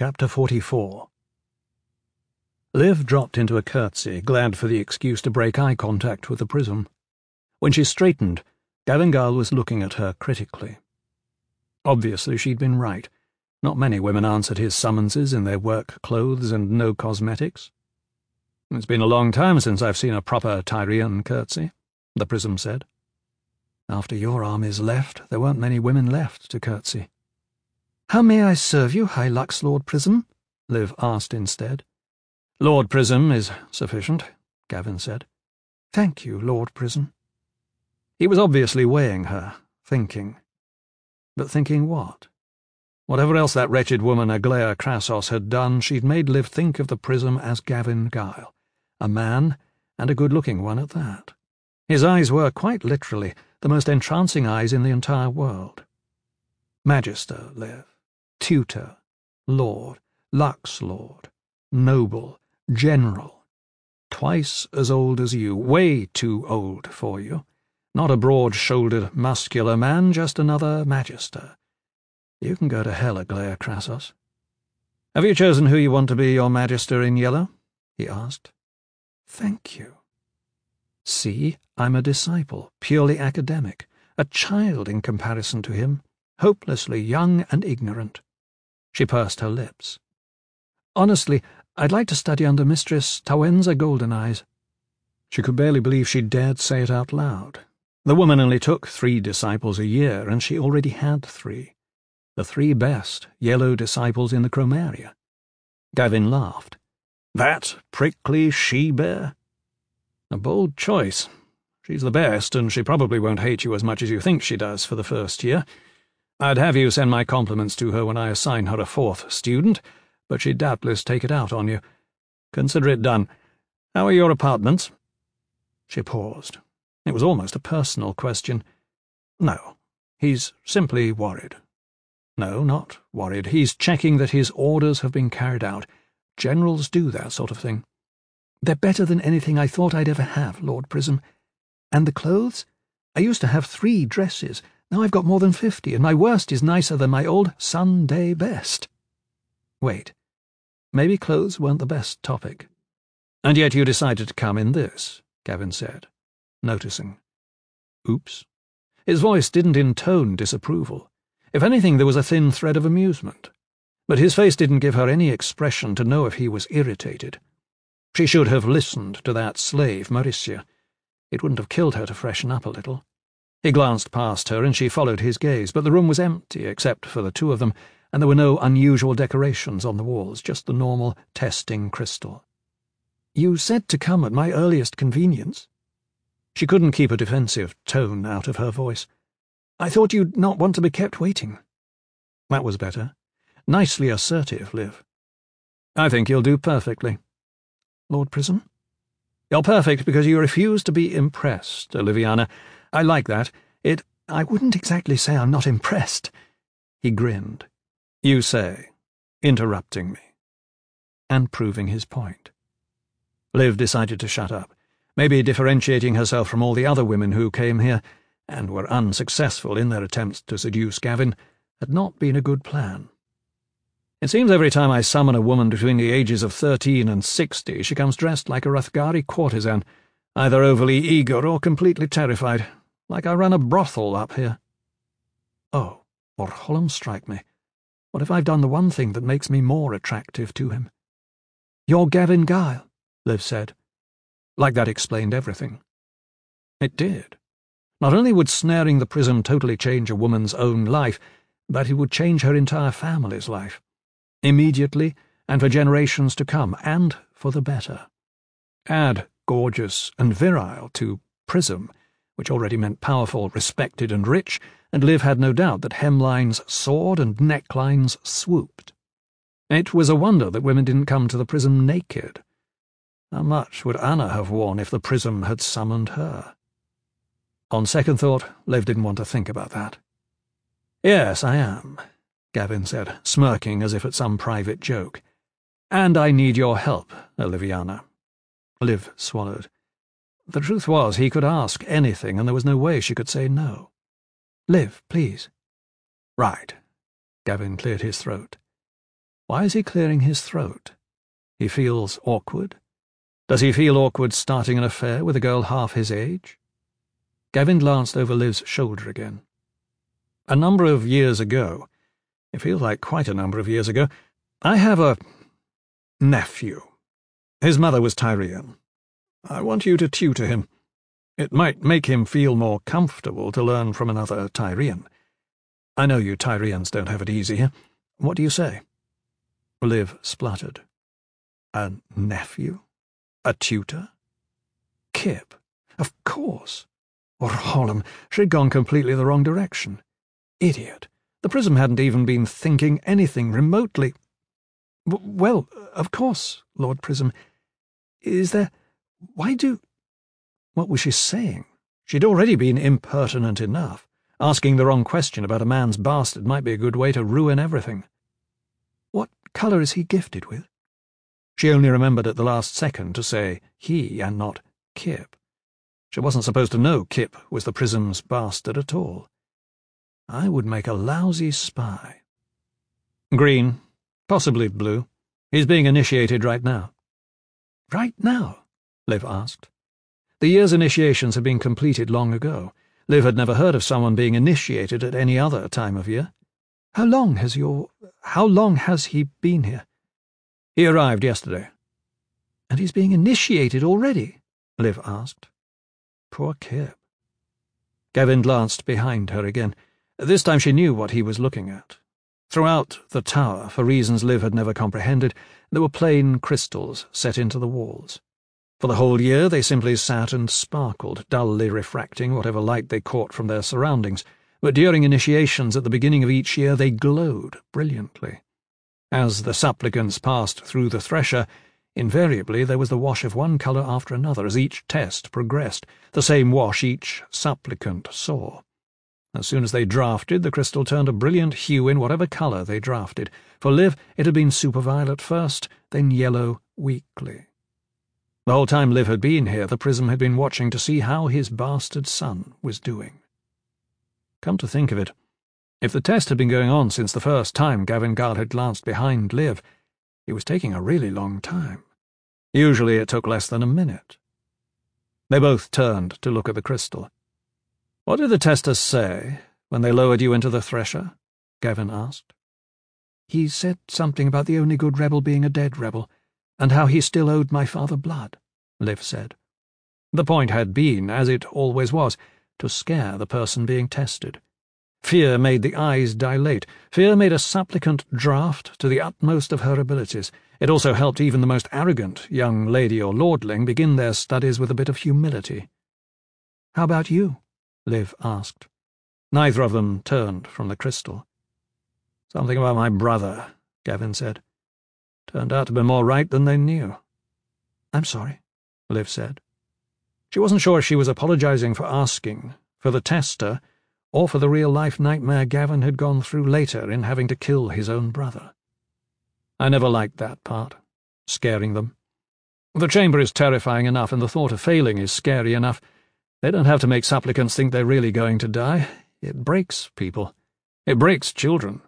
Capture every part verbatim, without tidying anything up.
Chapter forty-four. Liv dropped into a curtsy, glad for the excuse to break eye contact with the prism. When she straightened, Gavin Gyle was looking at her critically. Obviously she'd been right. Not many women answered his summonses in their work clothes and no cosmetics. "It's been a long time since I've seen a proper Tyrian curtsy," the prism said. "After your armies left, there weren't many women left to curtsy." "How may I serve you, High Lux Lord Prism?" Liv asked instead. "Lord Prism is sufficient," Gavin said. "Thank you, Lord Prism." He was obviously weighing her, thinking. But thinking what? Whatever else that wretched woman Aglaia Krassos had done, she'd made Liv think of the prism as Gavin Gyle, a man, and a good-looking one at that. His eyes were, quite literally, the most entrancing eyes in the entire world. Magister, Liv. Tutor, Lord, Lux Lord, Noble, General. Twice as old as you, way too old for you. Not a broad-shouldered, muscular man, just another Magister. You can go to hell, Aglaia Krassos. "Have you chosen who you want to be your Magister in yellow?" he asked. "Thank you. See, I'm a disciple, purely academic, a child in comparison to him, hopelessly young and ignorant." She pursed her lips. "Honestly, I'd like to study under Mistress Tawenza Goldeneyes." She could barely believe she dared say it out loud. The woman only took three disciples a year, and she already had three. The three best yellow disciples in the Chromaria. Gavin laughed. "That prickly she-bear? A bold choice. She's the best, and she probably won't hate you as much as you think she does for the first year. I'd have you send my compliments to her when I assign her a fourth student, but she'd doubtless take it out on you. Consider it done. How are your apartments?" She paused. It was almost a personal question. No, he's simply worried. No, not worried. He's checking that his orders have been carried out. Generals do that sort of thing. "They're better than anything I thought I'd ever have, Lord Prism. And the clothes? I used to have three dresses. Now I've got more than fifty, and my worst is nicer than my old Sunday best." Wait. Maybe clothes weren't the best topic. "And yet you decided to come in this," Gavin said, noticing. Oops. His voice didn't intone disapproval. If anything, there was a thin thread of amusement. But his face didn't give her any expression to know if he was irritated. She should have listened to that slave, Mauricia. It wouldn't have killed her to freshen up a little. He glanced past her, and she followed his gaze, but the room was empty except for the two of them, and there were no unusual decorations on the walls, just the normal testing crystal. "You said to come at my earliest convenience." She couldn't keep a defensive tone out of her voice. "I thought you'd not want to be kept waiting." That was better. Nicely assertive, Liv. "I think you'll do perfectly." "Lord Prism?" "You're perfect because you refuse to be impressed, Oliviana. I like that. It— I wouldn't exactly say I'm not impressed." He grinned. "You say, interrupting me." And proving his point. Liv decided to shut up. Maybe differentiating herself from all the other women who came here, and were unsuccessful in their attempts to seduce Gavin, had not been a good plan. "It seems every time I summon a woman between the ages of thirteen and sixty, she comes dressed like a Hrothgari courtesan, either overly eager or completely terrified, like I run a brothel up here." Oh, or Hollum strike me. What if I've done the one thing that makes me more attractive to him? "You're Gavin Gyle," Liv said. Like that explained everything. It did. Not only would snaring the prism totally change a woman's own life, but it would change her entire family's life. Immediately, and for generations to come, and for the better. Add gorgeous and virile to prism, which already meant powerful, respected and rich, and Liv had no doubt that hemlines soared and necklines swooped. It was a wonder that women didn't come to the prism naked. How much would Anna have worn if the prism had summoned her? On second thought, Liv didn't want to think about that. "Yes, I am," Gavin said, smirking as if at some private joke. "And I need your help, Oliviana." Liv swallowed. The truth was, he could ask anything, and there was no way she could say no. "Liv, please." "Right." Gavin cleared his throat. Why is he clearing his throat? He feels awkward. Does he feel awkward starting an affair with a girl half his age? Gavin glanced over Liv's shoulder again. A number of years ago, it feels like quite a number of years ago, I have a nephew. His mother was Tyrian. I want you to tutor him. It might make him feel more comfortable to learn from another Tyrian. I know you Tyrians don't have it easy here. What do you say? Liv spluttered. A nephew? A tutor? Kip? Of course. Or Hollum, she'd gone completely the wrong direction. Idiot. The Prism hadn't even been thinking anything remotely. W well, of course, Lord Prism. Is there... Why do... What was she saying? She'd already been impertinent enough. Asking the wrong question about a man's bastard might be a good way to ruin everything. What colour is he gifted with? She only remembered at the last second to say he and not Kip. She wasn't supposed to know Kip was the Prism's bastard at all. I would make a lousy spy. Green, possibly blue. He's being initiated right now. Right now? Liv asked. The year's initiations had been completed long ago. Liv had never heard of someone being initiated at any other time of year. How long has your... How long has he been here? He arrived yesterday. And he's being initiated already? Liv asked. Poor Kip. Gavin glanced behind her again. This time she knew what he was looking at. Throughout the tower, for reasons Liv had never comprehended, there were plain crystals set into the walls. For the whole year they simply sat and sparkled, dully refracting whatever light they caught from their surroundings, but during initiations at the beginning of each year they glowed brilliantly. As the supplicants passed through the thresher, invariably there was the wash of one colour after another as each test progressed, the same wash each supplicant saw. As soon as they drafted, the crystal turned a brilliant hue in whatever colour they drafted. For Liv, it had been superviolet first, then yellow weakly. The whole time Liv had been here, the Prism had been watching to see how his bastard son was doing. Come to think of it, if the test had been going on since the first time Gavin Gall had glanced behind Liv, it was taking a really long time. Usually it took less than a minute. They both turned to look at the crystal. What did the testers say when they lowered you into the thresher? Gavin asked. He said something about the only good rebel being a dead rebel, and how he still owed my father blood, Liv said. The point had been, as it always was, to scare the person being tested. Fear made the eyes dilate. Fear made a supplicant draft to the utmost of her abilities. It also helped even the most arrogant young lady or lordling begin their studies with a bit of humility. How about you? Liv asked. Neither of them turned from the crystal. Something about my brother, Gavin said. Turned out to be more right than they knew. I'm sorry, Liv said. She wasn't sure if she was apologizing for asking, for the tester, or for the real-life nightmare Gavin had gone through later in having to kill his own brother. I never liked that part, scaring them. The chamber is terrifying enough, and the thought of failing is scary enough. They don't have to make supplicants think they're really going to die. It breaks people. It breaks children.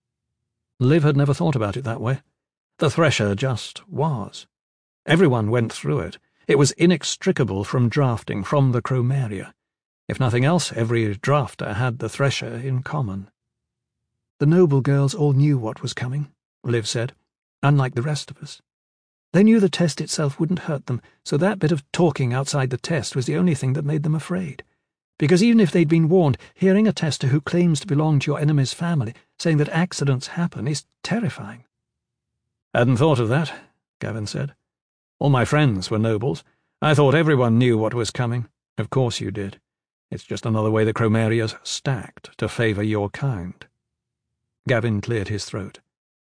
Liv had never thought about it that way. The thresher just was. Everyone went through it. It was inextricable from drafting, from the chromaria. If nothing else, every drafter had the thresher in common. The noble girls all knew what was coming, Liv said, unlike the rest of us. They knew the test itself wouldn't hurt them, so that bit of talking outside the test was the only thing that made them afraid. Because even if they'd been warned, hearing a tester who claims to belong to your enemy's family saying that accidents happen is terrifying. Hadn't thought of that, Gavin said. All my friends were nobles. I thought everyone knew what was coming. Of course you did. It's just another way the chromaria's stacked to favour your kind. Gavin cleared his throat.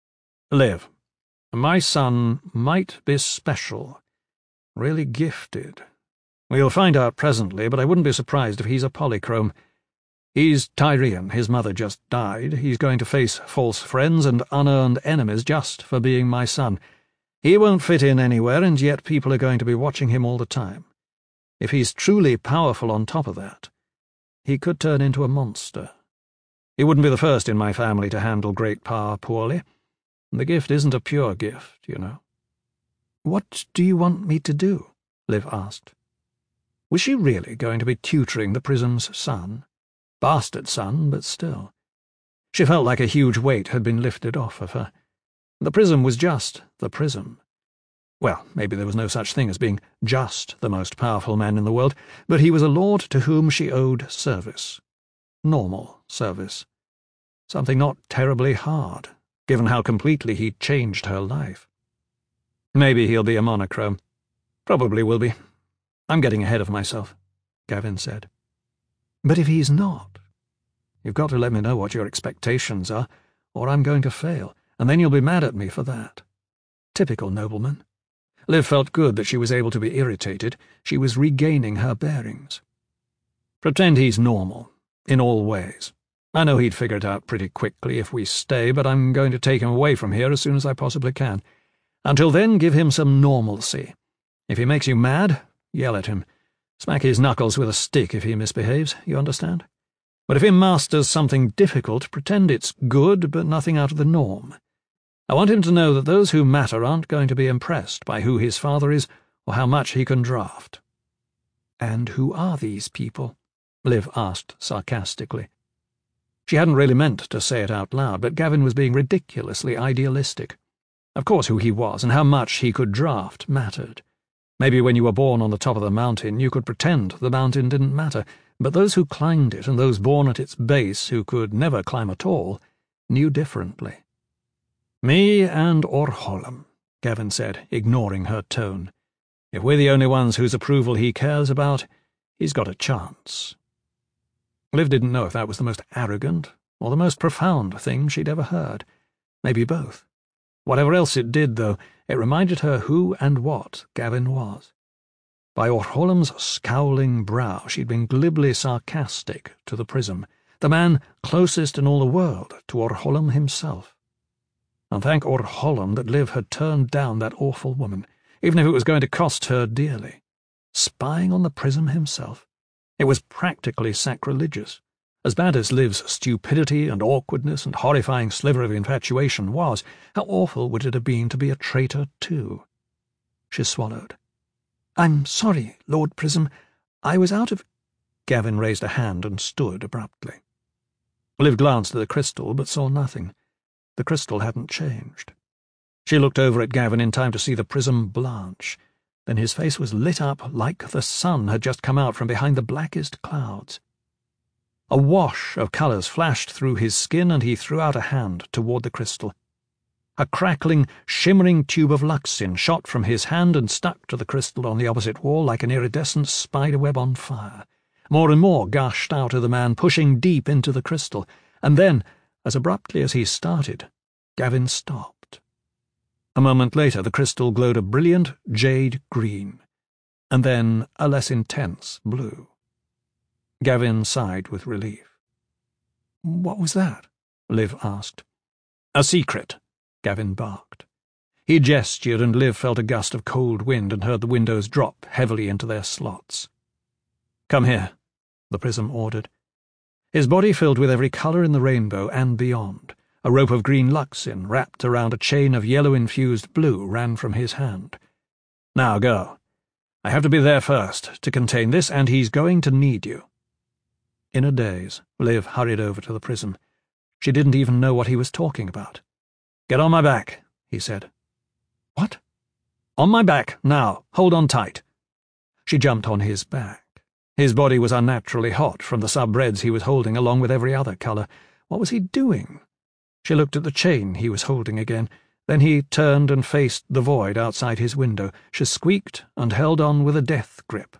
Liv, my son might be special, really gifted. We'll find out presently, but I wouldn't be surprised if he's a polychrome. He's Tyrian, his mother just died. He's going to face false friends and unearned enemies just for being my son. He won't fit in anywhere, and yet people are going to be watching him all the time. If he's truly powerful on top of that, he could turn into a monster. He wouldn't be the first in my family to handle great power poorly. The gift isn't a pure gift, you know. What do you want me to do? Liv asked. Was she really going to be tutoring the prism's son? Bastard son, but still. She felt like a huge weight had been lifted off of her. The prism was just the prism. Well, maybe there was no such thing as being just the most powerful man in the world, but he was a lord to whom she owed service. Normal service. Something not terribly hard, given how completely he'd changed her life. Maybe he'll be a monochrome. Probably will be. I'm getting ahead of myself, Gavin said. But if he's not, you've got to let me know what your expectations are, or I'm going to fail, and then you'll be mad at me for that. Typical nobleman. Liv felt good that she was able to be irritated. She was regaining her bearings. Pretend he's normal, in all ways. I know he'd figure it out pretty quickly if we stay, but I'm going to take him away from here as soon as I possibly can. Until then, give him some normalcy. If he makes you mad, yell at him. Smack his knuckles with a stick if he misbehaves, you understand? But if he masters something difficult, pretend it's good, but nothing out of the norm. I want him to know that those who matter aren't going to be impressed by who his father is or how much he can draft. And who are these people? Liv asked sarcastically. She hadn't really meant to say it out loud, but Gavin was being ridiculously idealistic. Of course who he was and how much he could draft mattered. Maybe when you were born on the top of the mountain you could pretend the mountain didn't matter, but those who climbed it and those born at its base who could never climb at all knew differently. Me and Orholam, Gavin said, ignoring her tone. If we're the only ones whose approval he cares about, he's got a chance. Liv didn't know if that was the most arrogant or the most profound thing she'd ever heard. Maybe both. Whatever else it did, though, it reminded her who and what Gavin was. By Orholam's scowling brow she'd been glibly sarcastic to the prism, the man closest in all the world to Orholam himself. And thank Orholam that Liv had turned down that awful woman, even if it was going to cost her dearly. Spying on the prism himself. It was practically sacrilegious. As bad as Liv's stupidity and awkwardness and horrifying sliver of infatuation was, how awful would it have been to be a traitor too? She swallowed. I'm sorry, Lord Prism. I was out of... Gavin raised a hand and stood abruptly. Liv glanced at the crystal, but saw nothing. The crystal hadn't changed. She looked over at Gavin in time to see the prism blanch. Then his face was lit up like the sun had just come out from behind the blackest clouds. A wash of colours flashed through his skin, and he threw out a hand toward the crystal. A crackling, shimmering tube of luxin shot from his hand and stuck to the crystal on the opposite wall like an iridescent spiderweb on fire. More and more gushed out of the man, pushing deep into the crystal, and then, as abruptly as he started, Gavin stopped. A moment later the crystal glowed a brilliant jade green, and then a less intense blue. Gavin sighed with relief. "What was that?" Liv asked. "A secret," Gavin barked. He gestured, and Liv felt a gust of cold wind and heard the windows drop heavily into their slots. "Come here," the prism ordered. His body filled with every colour in the rainbow and beyond. A rope of green luxin wrapped around a chain of yellow-infused blue ran from his hand. "Now go. I have to be there first to contain this, and he's going to need you." In a daze, Liv hurried over to the prism. She didn't even know what he was talking about. "Get on my back," he said. "What?" "On my back, now. Hold on tight." She jumped on his back. His body was unnaturally hot from the sub-reds he was holding along with every other colour. What was he doing? She looked at the chain he was holding again. Then he turned and faced the void outside his window. She squeaked and held on with a death grip.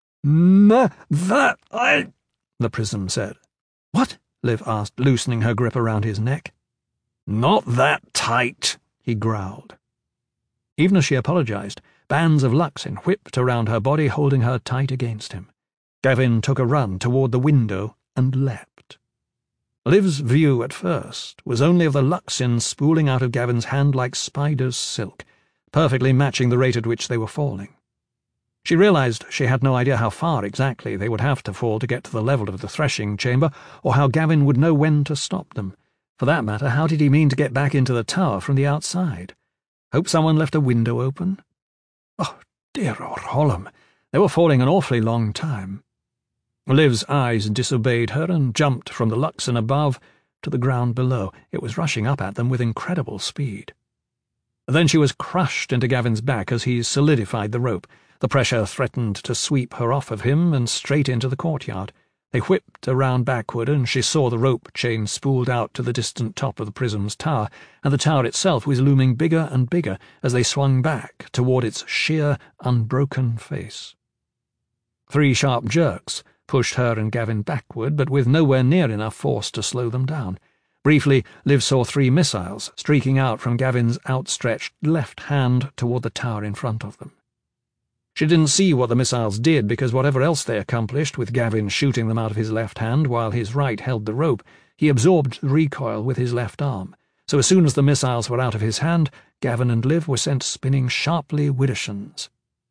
"No, that I—" the prism said. "What?" Liv asked, loosening her grip around his neck. "Not that tight," he growled. Even as she apologised, bands of luxin whipped around her body, holding her tight against him. Gavin took a run toward the window and leapt. Liv's view at first was only of the luxin spooling out of Gavin's hand like spider's silk, perfectly matching the rate at which they were falling. She realised she had no idea how far exactly they would have to fall to get to the level of the threshing chamber, or how Gavin would know when to stop them. For that matter, how did he mean to get back into the tower from the outside? Hope someone left a window open? Oh, dear old Hollum, they were falling an awfully long time. Liv's eyes disobeyed her and jumped from the Luxon above to the ground below. It was rushing up at them with incredible speed. Then she was crushed into Gavin's back as he solidified the rope. The pressure threatened to sweep her off of him and straight into the courtyard. They whipped around backward, and she saw the rope chain spooled out to the distant top of the prism's tower, and the tower itself was looming bigger and bigger as they swung back toward its sheer, unbroken face. Three sharp jerks pushed her and Gavin backward, but with nowhere near enough force to slow them down. Briefly, Liv saw three missiles streaking out from Gavin's outstretched left hand toward the tower in front of them. She didn't see what the missiles did, because whatever else they accomplished, with Gavin shooting them out of his left hand while his right held the rope, he absorbed the recoil with his left arm. So as soon as the missiles were out of his hand, Gavin and Liv were sent spinning sharply widdershins.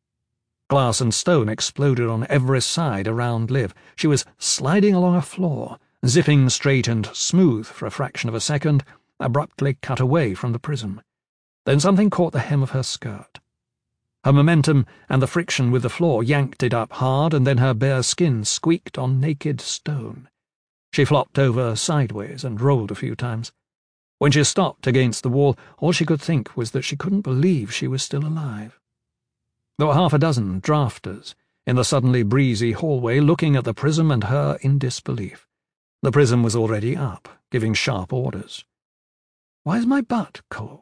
Glass and stone exploded on every side around Liv. She was sliding along a floor, zipping straight and smooth for a fraction of a second, abruptly cut away from the prism. Then something caught the hem of her skirt. Her momentum and the friction with the floor yanked it up hard, and then her bare skin squeaked on naked stone. She flopped over sideways and rolled a few times. When she stopped against the wall, all she could think was that she couldn't believe she was still alive. There were half a dozen drafters in the suddenly breezy hallway looking at the prism and her in disbelief. The prism was already up, giving sharp orders. "Why is my butt cold?"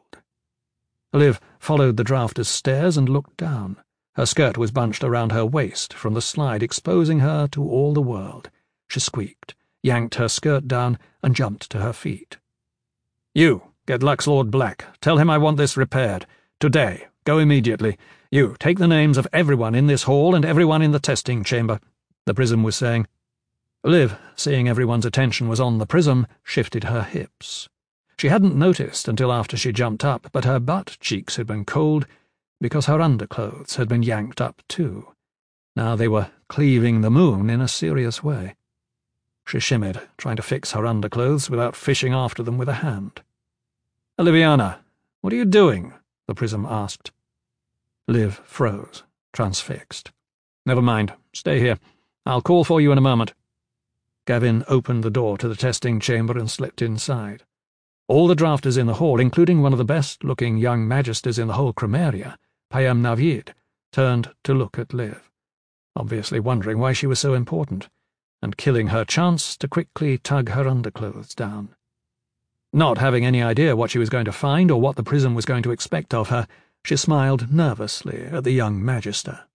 Liv followed the drafter's stairs and looked down. Her skirt was bunched around her waist from the slide, exposing her to all the world. She squeaked, yanked her skirt down, and jumped to her feet. "You, get Luxlord Black. Tell him I want this repaired. Today. Go immediately. You, take the names of everyone in this hall and everyone in the testing chamber," the prism was saying. Liv, seeing everyone's attention was on the prism, shifted her hips. She hadn't noticed until after she jumped up, but her butt cheeks had been cold because her underclothes had been yanked up too. Now they were cleaving the moon in a serious way. She shimmied, trying to fix her underclothes without fishing after them with a hand. "Oliviana, what are you doing?" the prism asked. Liv froze, transfixed. "Never mind. Stay here. I'll call for you in a moment." Gavin opened the door to the testing chamber and slipped inside. All the drafters in the hall, including one of the best-looking young magisters in the whole Chromeria, Payam Navid, turned to look at Liv, obviously wondering why she was so important, and killing her chance to quickly tug her underclothes down. Not having any idea what she was going to find or what the prism was going to expect of her, she smiled nervously at the young magister.